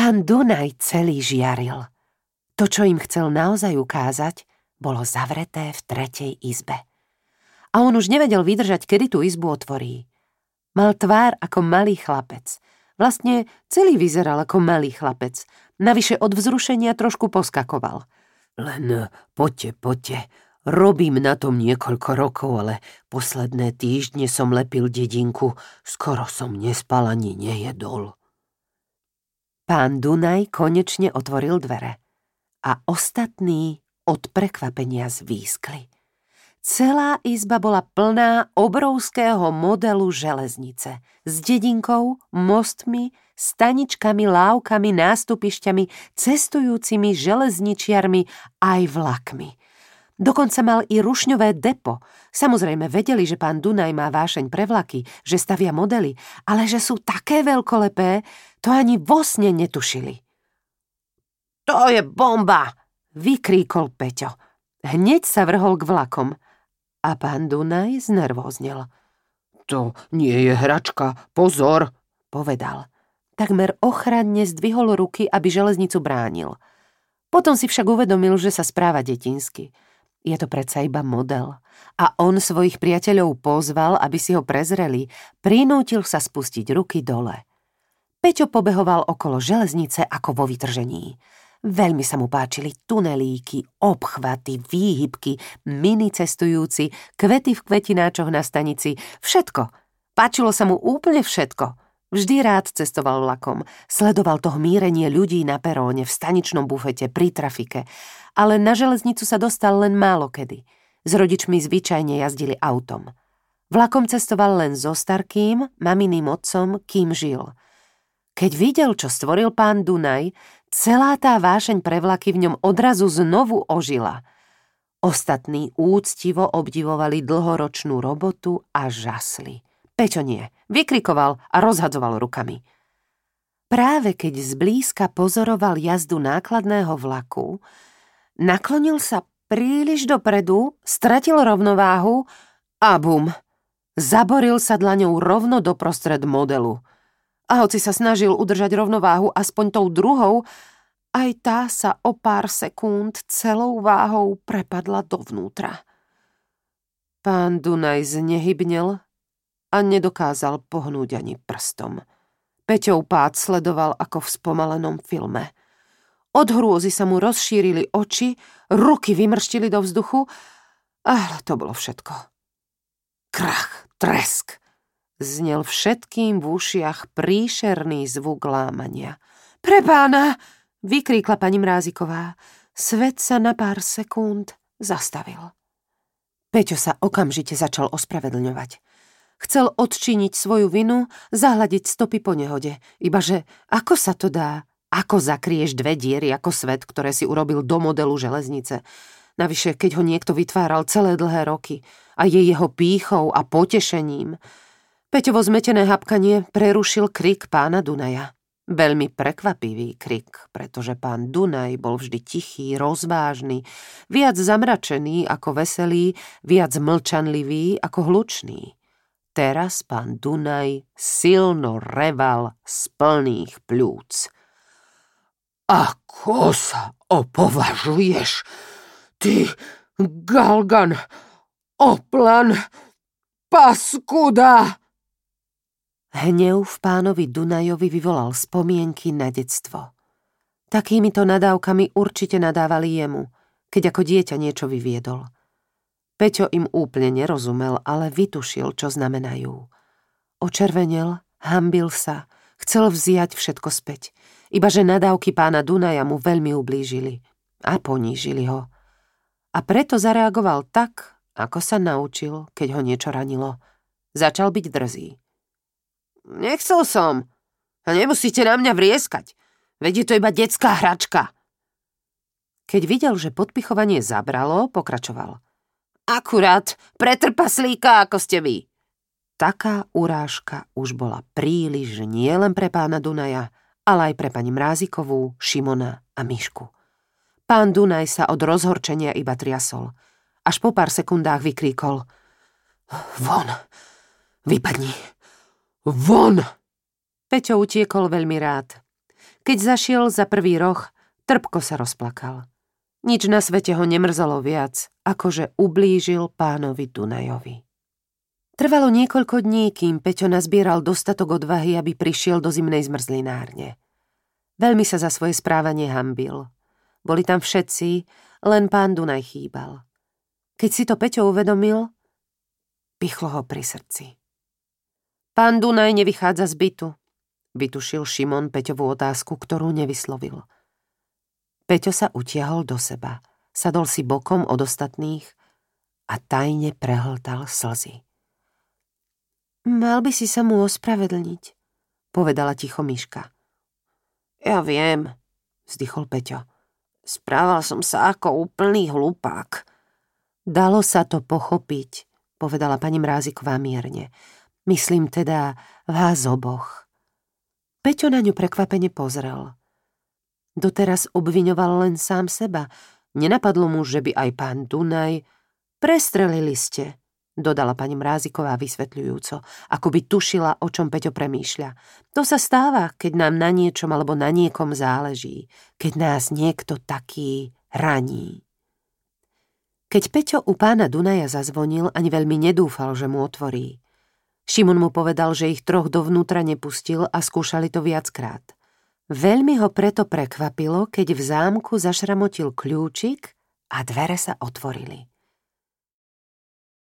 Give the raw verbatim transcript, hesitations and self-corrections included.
Pán Dunaj celý žiaril. To, čo im chcel naozaj ukázať, bolo zavreté v tretej izbe. A on už nevedel vydržať, kedy tú izbu otvorí. Mal tvár ako malý chlapec. Vlastne celý vyzeral ako malý chlapec. Navyše od vzrušenia trošku poskakoval. Len poďte, poďte. Robím na tom niekoľko rokov, ale posledné týždne som lepil dedinku. Skoro som nespal ani nejedol. Pán Dunaj konečne otvoril dvere. A ostatní od prekvapenia zvískli. Celá izba bola plná obrovského modelu železnice s dedinkou, mostmi, staničkami, lávkami, nástupišťami, cestujúcimi železničiarmi aj vlakmi. Dokonca mal i rušňové depo. Samozrejme vedeli, že pán Dunaj má vášeň pre vlaky, že stavia modely, ale že sú také veľkolepé, to ani vo sne netušili. To je bomba! Vykríkol Peťo. Hneď sa vrhol k vlakom. A pán Dunaj znervóznel. To nie je hračka, pozor, povedal. Takmer ochranne zdvihol ruky, aby železnicu bránil. Potom si však uvedomil, že sa správa detinsky. Je to predsa iba model. A on svojich priateľov pozval, aby si ho prezreli. Prinútil sa spustiť ruky dole. Peťo pobehoval okolo železnice ako vo vytržení. Veľmi sa mu páčili tunelíky, obchvaty, výhybky, mini cestujúci, kvety v kvetináčoch na stanici. Všetko. Páčilo sa mu úplne všetko. Vždy rád cestoval vlakom. Sledoval to hmírenie ľudí na peróne, v staničnom bufete, pri trafike. Ale na železnicu sa dostal len málo kedy. S rodičmi zvyčajne jazdili autom. Vlakom cestoval len so starkým, maminým otcom, kým žil. Keď videl, čo stvoril pán Dunaj, celá tá vášeň pre vlaky v ňom odrazu znovu ožila. Ostatní úctivo obdivovali dlhoročnú robotu a žasli. Peťo nie, vykrikoval a rozhadzoval rukami. Práve keď zblízka pozoroval jazdu nákladného vlaku, naklonil sa príliš dopredu, stratil rovnováhu a bum, zaboril sa dlaňou rovno doprostred modelu. A hoci sa snažil udržať rovnováhu aspoň tou druhou, aj tá sa o pár sekúnd celou váhou prepadla dovnútra. Pán Dunaj znehybnel a nedokázal pohnúť ani prstom. Peťov pád sledoval ako v spomalenom filme. Od hrôzy sa mu rozšírili oči, ruky vymrštili do vzduchu, ale to bolo všetko. Krach, tresk. Znel všetkým v ušiach príšerný zvuk lámania. Pre pána! Vykríkla pani Mráziková. Svet sa na pár sekúnd zastavil. Peťo sa okamžite začal ospravedlňovať. Chcel odčiniť svoju vinu, zahľadiť stopy po nehode. Ibaže ako sa to dá? Ako zakrieš dve diery ako svet, ktoré si urobil do modelu železnice? Navyše, keď ho niekto vytváral celé dlhé roky a je jeho pýchou a potešením. Peťovo zmetené hapkanie prerušil krik pána Dunaja. Veľmi prekvapivý krik, pretože pán Dunaj bol vždy tichý, rozvážny, viac zamračený ako veselý, viac mlčanlivý ako hlučný. Teraz pán Dunaj silno reval z plných pľúc. Ako sa opovažuješ, ty galgan, oplan, paskuda! Hnev v pánovi Dunajovi vyvolal spomienky na detstvo. Takýmito nadávkami určite nadávali jemu, keď ako dieťa niečo vyviedol. Peťo im úplne nerozumel, ale vytušil, čo znamenajú. Očervenel, hanbil sa, chcel vziať všetko späť, ibaže nadávky pána Dunaja mu veľmi ublížili a ponížili ho. A preto zareagoval tak, ako sa naučil, keď ho niečo ranilo. Začal byť drzý. Nechcel som. A nemusíte na mňa vrieskať. Veď je to iba detská hračka. Keď videl, že podpichovanie zabralo, pokračoval. Akurát pre trpaslíka, ako ste vy. Taká urážka už bola príliš nielen pre pána Dunaja, ale aj pre pani Mrázikovú, Šimona a Mišku. Pán Dunaj sa od rozhorčenia iba triasol. Až po pár sekundách vykríkol. Von, vypadni. Von! Peťo utiekol veľmi rád. Keď zašiel za prvý roh, trpko sa rozplakal. Nič na svete ho nemrzalo viac, akože ublížil pánovi Dunajovi. Trvalo niekoľko dní, kým Peťo nazbieral dostatok odvahy, aby prišiel do zimnej zmrzlinárne. Veľmi sa za svoje správanie hanbil. Boli tam všetci, len pán Dunaj chýbal. Keď si to Peťo uvedomil, pichlo ho pri srdci. Pán Dunaj nevychádza z bytu, vytušil Šimon Peťovú otázku, ktorú nevyslovil. Peťo sa utiahol do seba, sadol si bokom od ostatných a tajne prehltal slzy. Mal by si sa mu ospravedlniť, povedala ticho Miška. Ja viem, vzdychol Peťo. Správal som sa ako úplný hlupák. Dalo sa to pochopiť, povedala pani Mráziková mierne. Myslím teda vás oboch. Peťo na ňu prekvapene pozrel. Doteraz obviňoval len sám seba. Nenapadlo mu, že by aj pán Dunaj... Prestrelili ste, dodala pani Mráziková vysvetľujúco, ako by tušila, o čom Peťo premýšľa. To sa stáva, keď nám na niečom alebo na niekom záleží, keď nás niekto taký raní. Keď Peťo u pána Dunaja zazvonil, ani veľmi nedúfal, že mu otvorí. Šimon mu povedal, že ich troch dovnútra nepustil a skúšali to viackrát. Veľmi ho preto prekvapilo, keď v zámku zašramotil kľúčik a dvere sa otvorili.